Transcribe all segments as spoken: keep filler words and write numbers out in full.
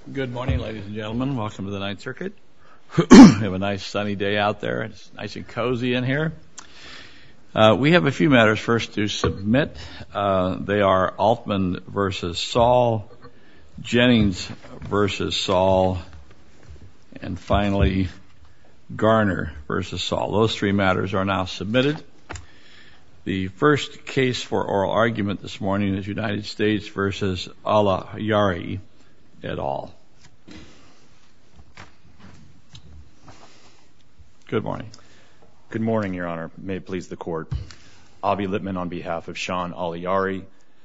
Good morning, ladies and gentlemen. Welcome to the Ninth Circuit. We have a nice sunny day out there. It's nice and cozy in here. Uh, we have a few matters first to submit. Uh, they are Altman versus Saul, Jennings versus Saul, and finally Garner versus Saul. Those three matters are now submitted. The first case for oral argument this morning is United States versus Al-Ayari et al. Good morning. Good morning, Your Honor. May it please the Court. Avi Lippman on behalf of Sean Al-Ayari.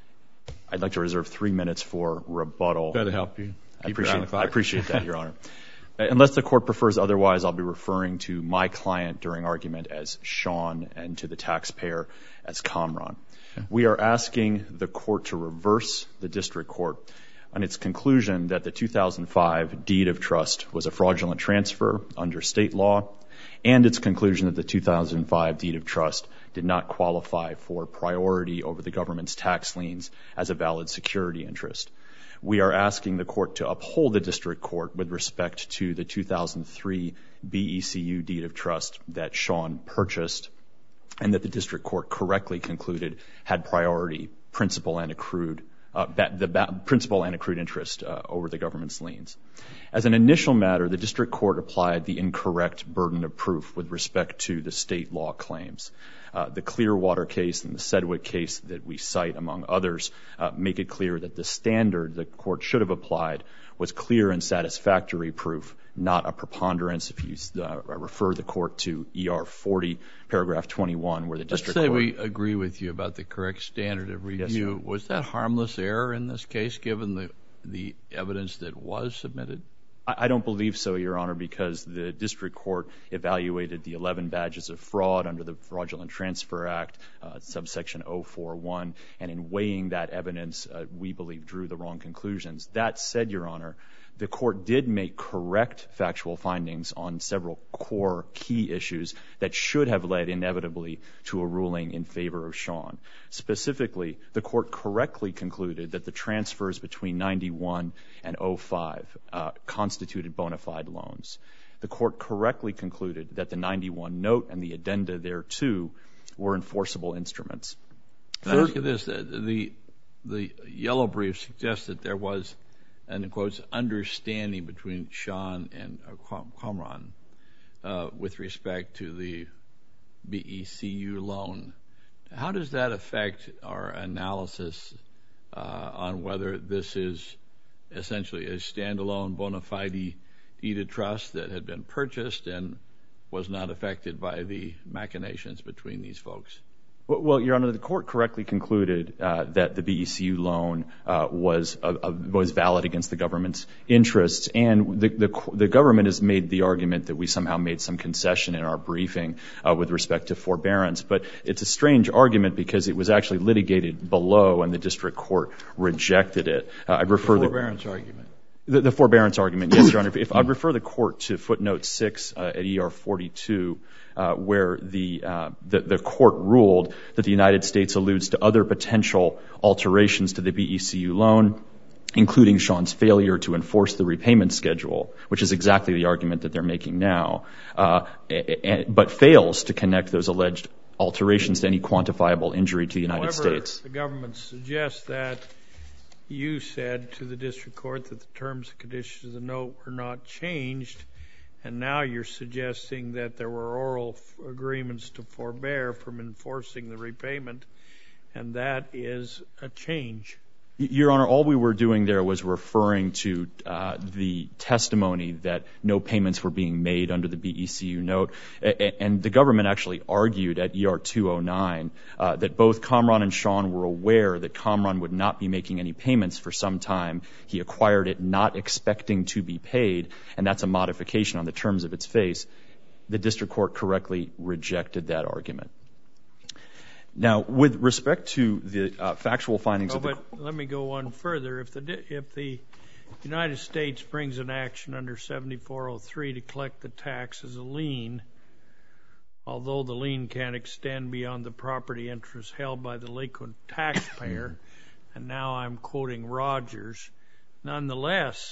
I'd like to reserve three minutes for rebuttal. Glad to help you. I appreciate, I appreciate that, Your Honor. Unless the Court prefers otherwise, I'll be referring to my client during argument as Sean and to the taxpayer as Kamran. Okay. We are asking the Court to reverse the District Court on its conclusion that the two thousand five deed of trust was a fraudulent transfer under state law, and its conclusion that the two thousand five deed of trust did not qualify for priority over the government's tax liens as a valid security interest. We are asking the Court to uphold the District Court with respect to the two thousand three B E C U deed of trust that Sean purchased and that the District Court correctly concluded had priority, principal and accrued, uh, the principal and accrued interest uh, over the government's liens. As an initial matter, the District Court applied the incorrect burden of proof with respect to the state law claims. Uh, the Clearwater case and the Sedgwick case that we cite, among others, uh, make it clear that the standard the Court should have applied was clear and satisfactory proof, not a preponderance. If you uh, refer the Court to E R forty, paragraph twenty-one, where the District Court... Let's say we agree with you about the correct standard of review. Yes, was that harmless error in this case, given the, the evidence that was submitted? I don't believe so, Your Honor, because the District Court evaluated the eleven badges of fraud under the Fraudulent Transfer Act, uh, subsection oh four one, and in weighing that evidence, uh, we believe drew the wrong conclusions. That said, Your Honor, the Court did make correct factual findings on several core key issues that should have led inevitably to a ruling in favor of Sean. Specifically, the Court correctly concluded that the transfers between ninety-one and oh five uh, constituted bona fide loans. The Court correctly concluded that the ninety-one note and the addenda thereto were enforceable instruments. Can I ask you this? The, the yellow brief suggests that there was, and in quotes, understanding between Sean and uh, Kamran uh, with respect to the B E C U loan. How does that affect our analysis uh, on whether this is essentially a standalone bona fide deed of trust that had been purchased and was not affected by the machinations between these folks? Well, Your Honor, the Court correctly concluded uh, that the B E C U loan uh, was uh, uh, was valid against the government's interests, and the, the the government has made the argument that we somehow made some concession in our briefing uh, with respect to forbearance. But it's a strange argument because it was actually litigated below, and the District Court rejected it. Uh, I refer the forbearance the, argument. The, the forbearance argument, yes, Your Honor. If I refer the Court to footnote six uh, at E R forty-two. Uh, where the, uh, the the Court ruled that the United States alludes to other potential alterations to the B E C U loan, including Sean's failure to enforce the repayment schedule, which is exactly the argument that they're making now, uh, but fails to connect those alleged alterations to any quantifiable injury to the United However, States. The government suggests that you said to the District Court that the terms and conditions of the note were not changed, and now you're suggesting that there were oral f- agreements to forbear from enforcing the repayment, and that is a change. Your Honor, all we were doing there was referring to uh, the testimony that no payments were being made under the B E C U note. A- and the government actually argued at E R two oh nine uh, that both Kamran and Sean were aware that Kamran would not be making any payments for some time. He acquired it not expecting to be paid, and that's a modification on the terms of its face. The District Court correctly rejected that argument. Now, with respect to the uh, factual findings oh, of the... But let me go one further. If the if the United States brings an action under seventy-four oh three to collect the tax as a lien, although the lien can't extend beyond the property interest held by the delinquent taxpayer, and now I'm quoting Rogers, nonetheless,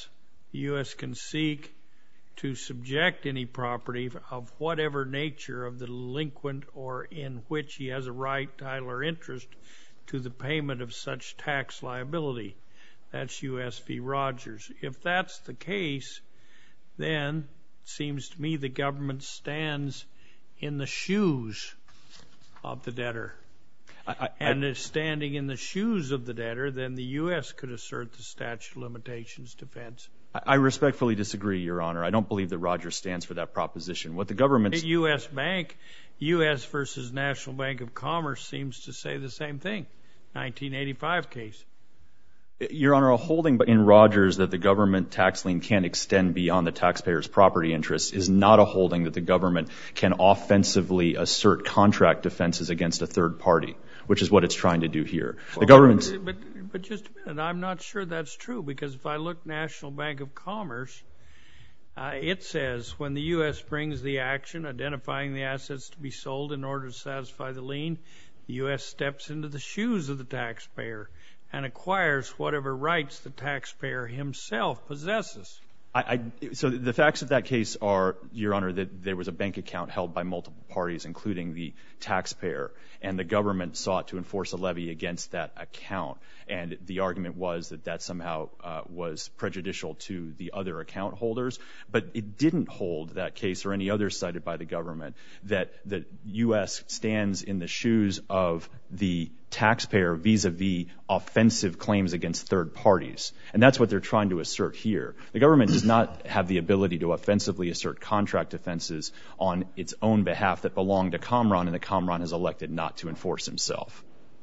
the U S can seek to subject any property of whatever nature of the delinquent or in which he has a right, title, or interest to the payment of such tax liability. That's U S v. Rogers. If that's the case, then it seems to me the government stands in the shoes of the debtor. I, I, and if standing in the shoes of the debtor, then the U S could assert the statute of limitations defense. I respectfully disagree, Your Honor. I don't believe that Rogers stands for that proposition. What the government... U S Bank, U S versus National Bank of Commerce seems to say the same thing. nineteen eighty-five case. Your Honor, a holding in Rogers that the government tax lien can't extend beyond the taxpayer's property interests is not a holding that the government can offensively assert contract defenses against a third party, which is what it's trying to do here. Well, the government's... But, but, but just a minute, I'm not sure that's true, because if I look National Bank of Commerce, uh, it says when the U S brings the action identifying the assets to be sold in order to satisfy the lien, the U S steps into the shoes of the taxpayer and acquires whatever rights the taxpayer himself possesses. I, I, so the facts of that case are, Your Honor, that there was a bank account held by multiple parties, including the taxpayer, and the government sought to enforce a levy against that account. And the argument was that that somehow uh, was prejudicial to the other account holders. But it didn't hold, that case or any other cited by the government, that the U S stands in the shoes of the taxpayer vis-a-vis offensive claims against third parties. And that's what they're trying to assert here. The government does not have the ability to offensively assert contract offenses on its own behalf that belong to Comron, and the Comron has elected not to enforce himself.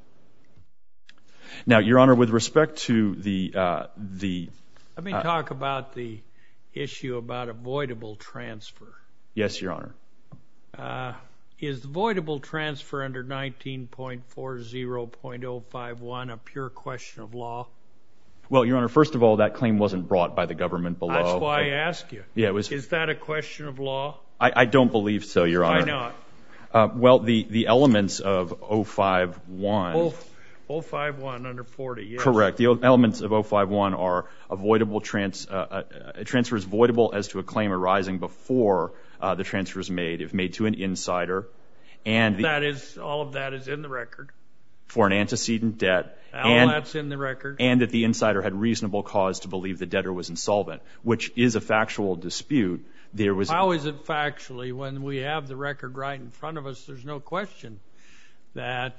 Now, Your Honor, with respect to the... Uh, the Let me uh, talk about the issue about avoidable transfer. Yes, Your Honor. Uh, is the voidable transfer under nineteen point forty point oh five one a pure question of law? Well, Your Honor, first of all, that claim wasn't brought by the government below. That's why I ask you. Yeah, it was. Is that a question of law? I, I don't believe so, Your Honor. Why not? Uh, well, the, the elements of oh five one... oh five one under forty, yes. Correct. The elements of oh five one are avoidable trans, uh, a transfer is voidable as to a claim arising before uh, the transfer is made, if made to an insider, and the, that is all of that is in the record for an antecedent debt, all and that's in the record, and that the insider had reasonable cause to believe the debtor was insolvent, which is a factual dispute. There was. How is it factually when we have the record right in front of us? There's no question that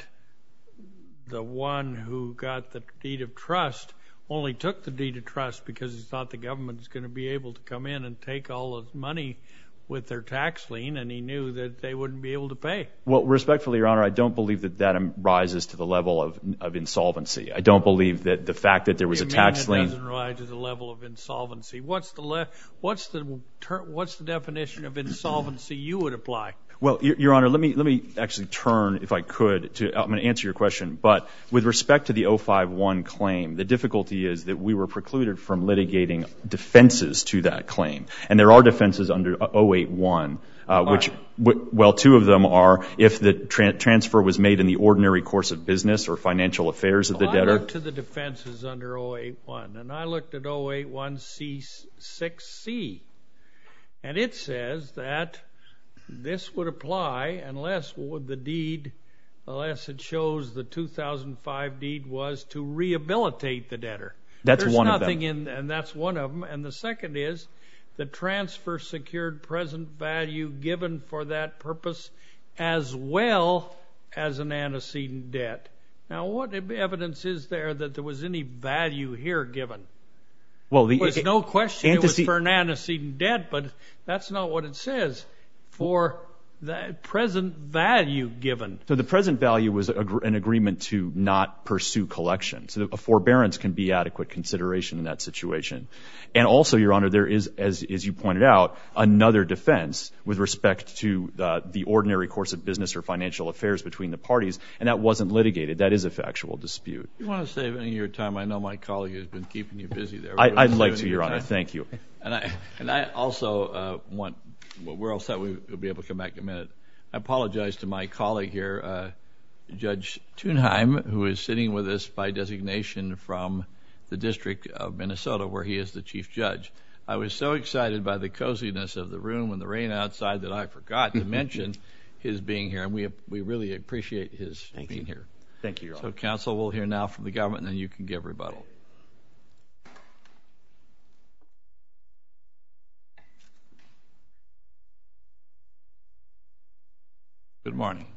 the one who got the deed of trust only took the deed of trust because he thought the government was going to be able to come in and take all the money with their tax lien, and he knew that they wouldn't be able to pay. Well, respectfully, Your Honor, I don't believe that that rises to the level of, of insolvency. I don't believe that the fact that there was you a tax mean it lien doesn't rise to the level of insolvency. What's the le- what's the ter- what's the definition of insolvency you would apply? Well, Your, Your Honor, let me let me actually turn, if I could, to I'm going to answer your question. But with respect to the oh five one claim, the difficulty is that we were precluded from litigating defenses to that claim, and there are defenses under oh eight one, uh, which, w- well, two of them are if the tra- transfer was made in the ordinary course of business or financial affairs of well, the debtor. I looked to the defenses under oh eight one, and I looked at oh eight one C six C, and it says that this would apply unless the deed, unless it shows the two thousand five deed was to rehabilitate the debtor. That's There's one nothing of them. In, and that's one of them. And the second is the transfer secured present value given for that purpose as well as an antecedent debt. Now, what evidence is there that there was any value here given? Well, the, There's it, no question antece- it was for an antecedent debt, but that's not what it says. For the present value given. So the present value was a, an agreement to not pursue collection. So a forbearance can be adequate consideration in that situation. And also, Your Honor, there is, as, as you pointed out, another defense with respect to uh, the ordinary course of business or financial affairs between the parties, and that wasn't litigated. That is a factual dispute. You want to save any of your time? I know my colleague has been keeping you busy there. I, I'd like to, Your Honor. Thank you. And I, and I also uh, want... Well, we're all set. We'll be able to come back in a minute. I apologize to my colleague here, uh, Judge Thunheim, who is sitting with us by designation from the District of Minnesota, where he is the chief judge. I was so excited by the coziness of the room and the rain outside that I forgot to mention his being here, and we we really appreciate his Thank being you. here. Thank you, Your Honor. So, counsel, we'll hear now from the government, and then you can give rebuttal. Good morning.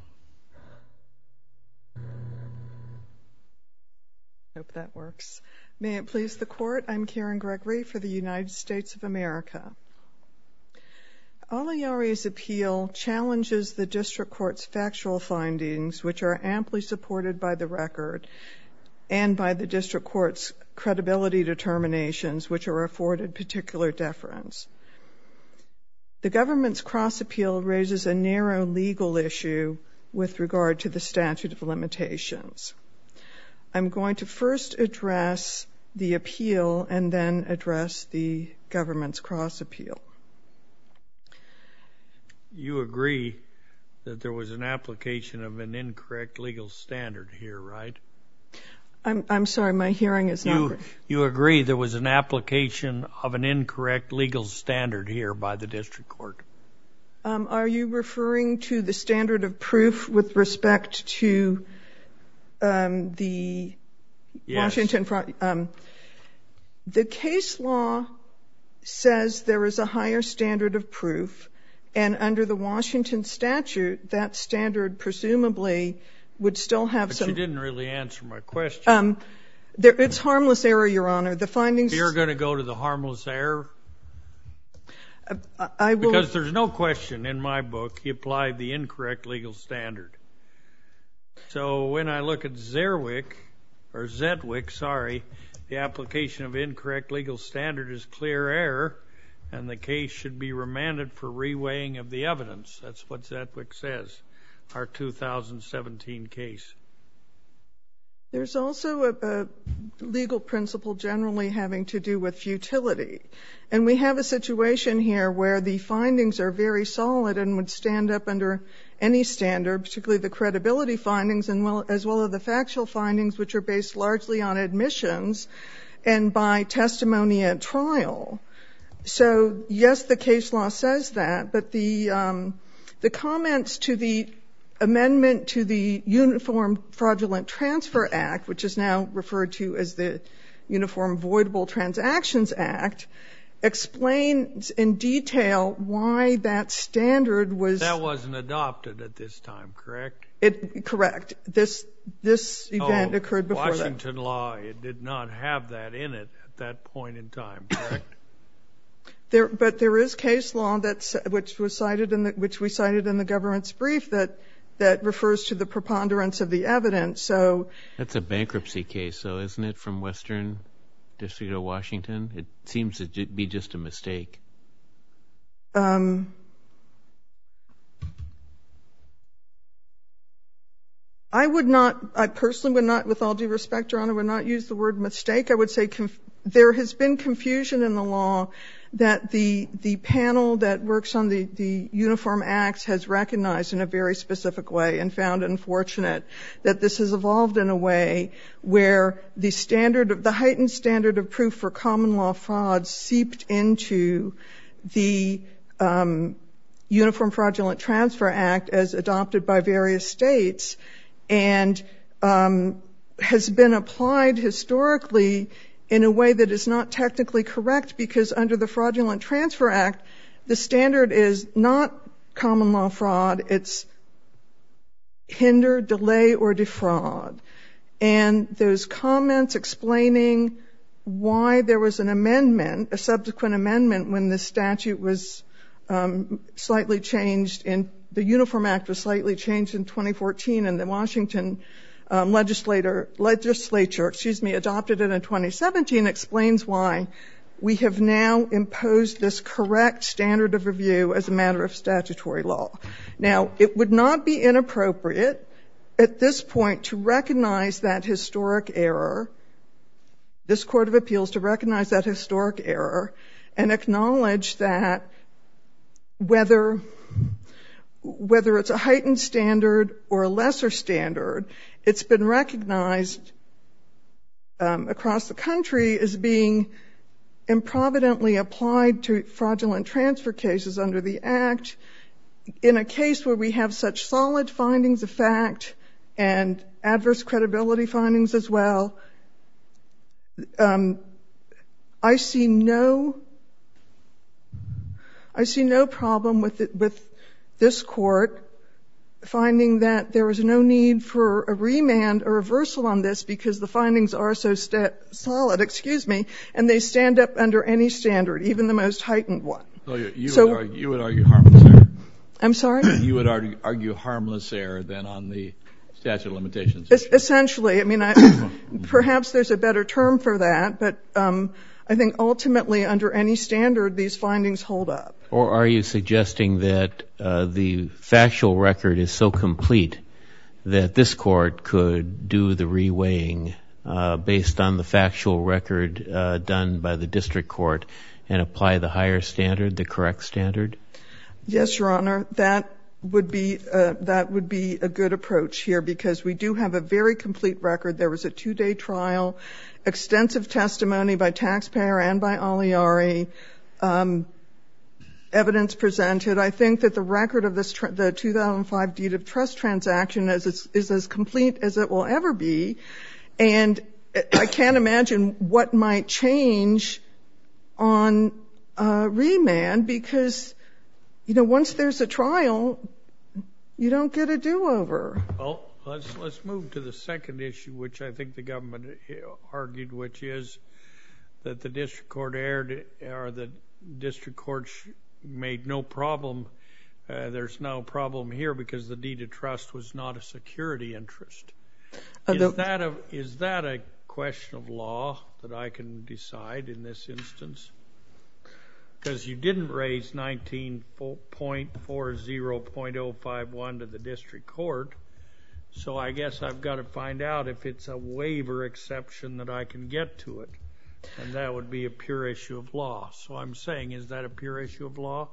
Hope that works. May it please the Court, I'm Karen Gregory for the United States of America. Aliari's appeal challenges the district court's factual findings, which are amply supported by the record, and by the district court's credibility determinations, which are afforded particular deference. The government's cross-appeal raises a narrow legal issue with regard to the statute of limitations. I'm going to first address the appeal and then address the government's cross-appeal. You agree that there was an application of an incorrect legal standard here, right? I'm, I'm sorry, my hearing is not... You, you agree there was an application of an incorrect legal standard here by the district court? Um, are you referring to the standard of proof with respect to um, the Yes. Washington... Um, the case law says there is a higher standard of proof, and under the Washington statute, that standard presumably would still have but some... But you didn't really answer my question. Um, there, it's harmless error, Your Honor. The findings... You're going to go to the harmless error? Uh, I will... Because there's no question in my book he applied the incorrect legal standard. So when I look at Zerwick, or Zedwick, sorry, the application of incorrect legal standard is clear error, and the case should be remanded for reweighing of the evidence. That's what Zedwick says, our two thousand seventeen case. There's also a, a legal principle generally having to do with futility. And we have a situation here where the findings are very solid and would stand up under any standard, particularly the credibility findings, and well, as well as the factual findings, which are based largely on admissions and by testimony at trial. So, yes, the case law says that, but the um, the comments to the amendment to the Uniform Fraudulent Transfer Act, which is now referred to as the Uniform Voidable Transactions Act, explains in detail why that standard was... That wasn't adopted at this time, correct? It, correct. This this event oh, occurred before Washington that. Washington law, it did not have that in it at that point in time, correct? There, but there is case law that's which was cited in the which we cited in the government's brief that that refers to the preponderance of the evidence. So that's a bankruptcy case, so isn't it, from Western District of Washington? It seems to be just a mistake. Um, I would not, I personally would not, with all due respect, Your Honor, would not use the word mistake. I would say conf- there has been confusion in the law that the the panel that works on the, the Uniform Acts has recognized in a very specific way and found unfortunate that this has evolved in a way where the standard of, the heightened standard of proof for common law fraud seeped into the um, Uniform Fraudulent Transfer Act as adopted by various states and um, has been applied historically in a way that is not technically correct, because under the Fraudulent Transfer Act, the standard is not common law fraud, it's hinder, delay, or defraud. And those comments explaining why there was an amendment, a subsequent amendment when the statute was um, slightly changed in, the Uniform Act was slightly changed in twenty fourteen, and the Washington Um, legislator, legislature, excuse me, adopted it in twenty seventeen, explains why we have now imposed this correct standard of review as a matter of statutory law. Now, it would not be inappropriate at this point to recognize that historic error, this Court of Appeals to recognize that historic error and acknowledge that whether whether it's a heightened standard or a lesser standard, it's been recognized um, across the country as being improvidently applied to fraudulent transfer cases under the Act, in a case where we have such solid findings of fact and adverse credibility findings as well, um, I see no, I see no problem with it, with this court finding that there is no need for a remand or reversal on this because the findings are so sta- solid, excuse me, and they stand up under any standard, even the most heightened one. So you, you, So- would argue, you would argue harmless error. I'm sorry? You would argue, argue harmless error then on the statute of limitations. Es- Essentially, I mean, I, perhaps there's a better term for that, but um, I think ultimately under any standard, these findings hold up. Or are you suggesting that uh, the factual record is so complete that this court could do the reweighing uh, based on the factual record uh, done by the district court and apply the higher standard, the correct standard? Yes, Your Honor, that would be uh, that would be a good approach here because we do have a very complete record. There was a two-day trial, extensive testimony by taxpayer and by Aliari, um, evidence presented. I think that the record of this tra- the two thousand five deed of trust transaction is, is is as complete as it will ever be, and I can't imagine what might change on uh, remand because, you know, once there's a trial, you don't get a do-over. Well, let's let's move to the second issue, which I think the government argued, which is that the district court erred, or the district court made no problem. Uh, there's no problem here because the deed of trust was not a security interest. Uh, the, is that a is that a question of law that I can decide in this instance? Because you didn't raise nineteen point forty point oh five one to the district court, so I guess I've got to find out if it's a waiver exception that I can get to it, and that would be a pure issue of law. So I'm saying, is that a pure issue of law?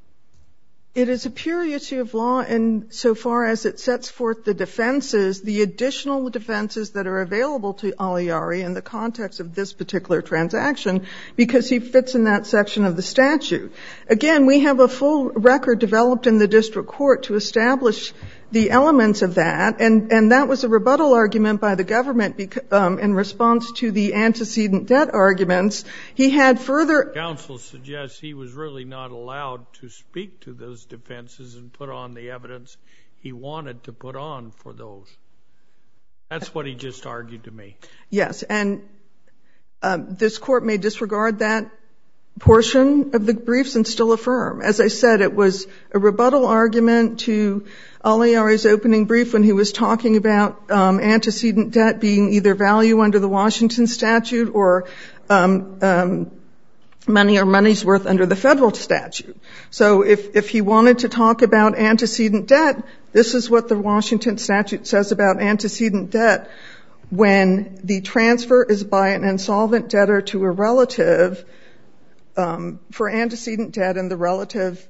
It is a pure issue of law, and so far as it sets forth the defenses, the additional defenses that are available to Aliari in the context of this particular transaction, because he fits in that section of the statute. Again, we have a full record developed in the district court to establish the elements of that, and, and that was a rebuttal argument by the government bec- um, in response to the antecedent debt arguments. He had further... Counsel suggests he was really not allowed to speak to those defenses and put on the evidence he wanted to put on for those. That's what he just argued to me. Yes, and um, this court may disregard that portion of the briefs and still affirm. As I said, it was a rebuttal argument to Aliari's opening brief when he was talking about um, antecedent debt being either value under the Washington statute or um, um, money or money's worth under the federal statute. So if, if he wanted to talk about antecedent debt, this is what the Washington statute says about antecedent debt. When the transfer is by an insolvent debtor to a relative, Um, for antecedent debt, and the relative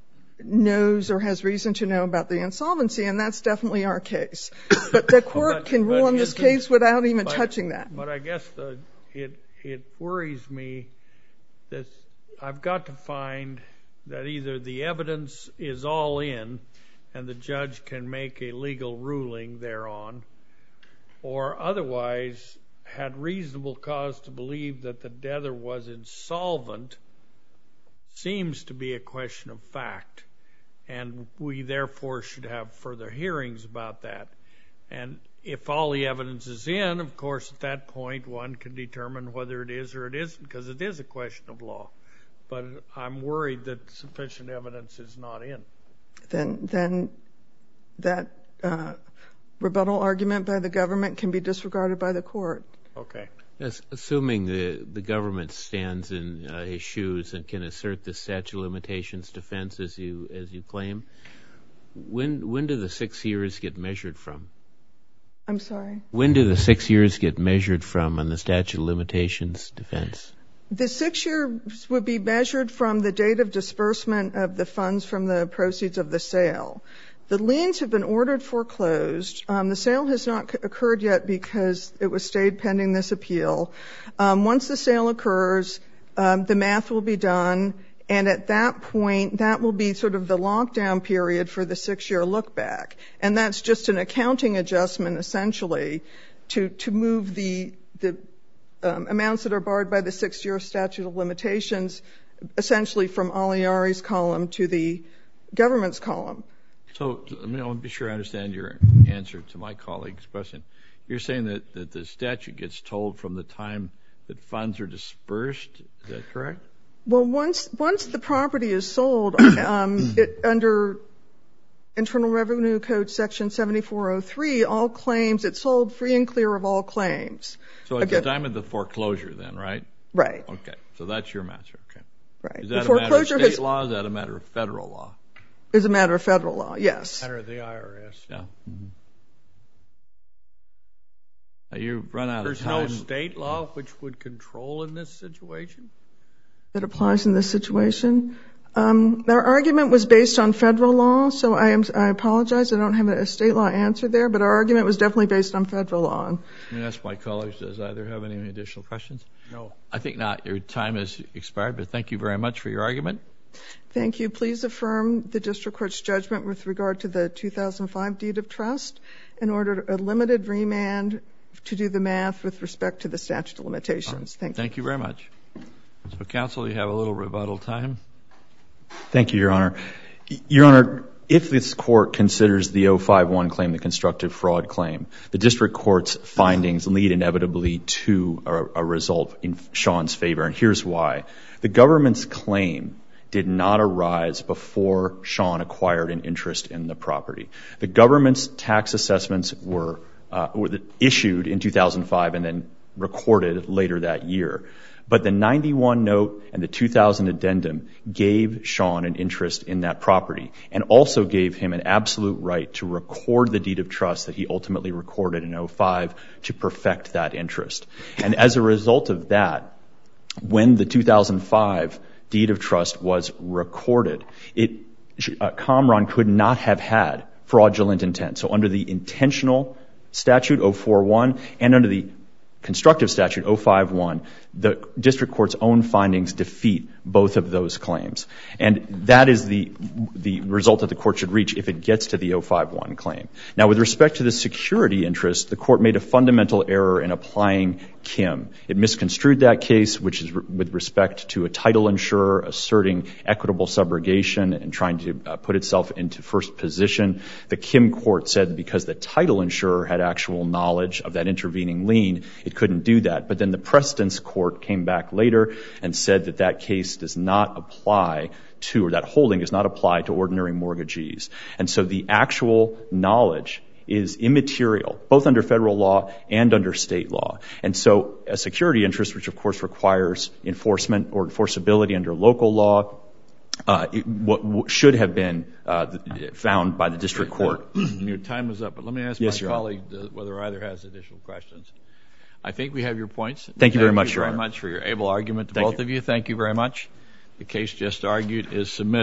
knows or has reason to know about the insolvency, and that's definitely our case. But the court but, can rule but on this isn't, case without even but, touching that. But I guess the, it it worries me that I've got to find that either the evidence is all in and the judge can make a legal ruling thereon, or otherwise had reasonable cause to believe that the debtor was insolvent seems to be a question of fact, and we therefore should have further hearings about that. And if all the evidence is in, of course, at that point one can determine whether it is or it isn't, because it is a question of law. But I'm worried that sufficient evidence is not in. Then, then that uh, rebuttal argument by the government can be disregarded by the court. Okay. Yes, assuming the, the government stands in uh, his shoes and can assert the statute of limitations defense as you as you claim, when when do the six years get measured from? I'm sorry? When do the six years get measured from on the statute of limitations defense? The six years would be measured from the date of disbursement of the funds from the proceeds of the sale. The liens have been ordered foreclosed. Um, the sale has not c- occurred yet because it was stayed pending this appeal. Um, once the sale occurs, um, the math will be done, and at that point, that will be sort of the lockdown period for the six-year look-back. And that's just an accounting adjustment, essentially, to, to move the, the um, amounts that are barred by the six-year statute of limitations, essentially from Aliari's column to the government's column. So let me, I want to be sure I understand your answer to my colleague's question. You're saying that, that the statute gets told from the time that funds are dispersed. Is that correct? Well, once once the property is sold, um, it, under Internal Revenue Code Section seventy-four oh three, all claims, it's sold free and clear of all claims. So at the time of the foreclosure then, right? Right. Okay. So that's your answer. Okay. Right. Is that the a matter of state has, law? Is that a matter of federal law? Is a matter of federal law, yes. Matter of the I R S. Yeah. Mm-hmm. Now you've run out There's of time. There's no state law which would control in this situation? That applies in this situation? Um, our argument was based on federal law, so I, am, I apologize. I don't have a state law answer there, but our argument was definitely based on federal law. Let me ask my colleagues, does either have any additional questions? No. I think not. Your time has expired, but thank you very much for your argument. Thank you. Please affirm the district court's judgment with regard to the two thousand five deed of trust and order a limited remand to do the math with respect to the statute of limitations. Thank you. Thank you very much. So, counsel, you have a little rebuttal time. Thank you, Your Honor. Your Honor, if this court considers the oh five one claim the constructive fraud claim, the district court's findings lead inevitably to a, a result in Sean's favor, and here's why. The government's claim did not arise before Sean acquired an interest in the property. The government's tax assessments were, uh, were issued in two thousand five and then recorded later that year. But the ninety-one note and the two thousand addendum gave Sean an interest in that property and also gave him an absolute right to record the deed of trust that he ultimately recorded in oh five to perfect that interest. And as a result of that, when the two thousand five deed of trust was recorded, it, uh, Comron could not have had fraudulent intent. So under the intentional statute oh four one and under the constructive statute oh five one, the district court's own findings defeat both of those claims. And that is the the result that the court should reach if it gets to the oh five one claim. Now, with respect to the security interest, the court made a fundamental error in applying Kim. It misconstrued that case, which is re- with respect to a title insurer asserting equitable subrogation and trying to uh, put itself into first position. The Kim court said because the title insurer had actual knowledge of that intervening lien, it couldn't do that. But then the precedence court came back later and said that that case does not apply to, or that holding does not apply to ordinary mortgagees. And so the actual knowledge is immaterial, both under federal law and under state law. And so a security interest, which of course requires enforcement or enforceability under local law, uh, it, what, what should have been uh, found by the district court. Your time is up, but let me ask yes, my colleague uh, whether either has additional questions. I think we have your points. Thank you Thank very much, you Your very Honor. much for your able argument to Thank both you. of you. Thank you very much. The case just argued is submitted.